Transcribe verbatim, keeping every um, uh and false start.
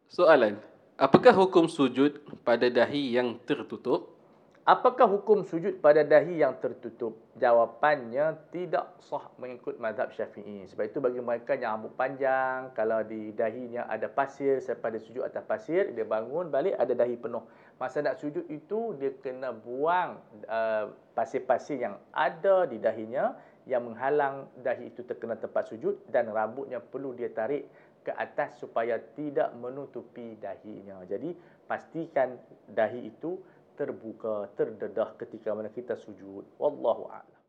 Soalan, apakah hukum sujud pada dahi yang tertutup? Apakah hukum sujud pada dahi yang tertutup? Jawapannya tidak sah mengikut mazhab Syafi'i. Sebab itu bagi mereka yang rambut panjang, kalau di dahinya ada pasir, selepas dia sujud atas pasir, dia bangun balik ada dahi penuh. Masa nak sujud itu, dia kena buang uh, pasir-pasir yang ada di dahinya yang menghalang dahi itu terkena tempat sujud, dan rambutnya perlu dia tarik ke atas supaya tidak menutupi dahinya. Jadi pastikan dahi itu terbuka, terdedah ketika mana kita sujud. Wallahu a'lam.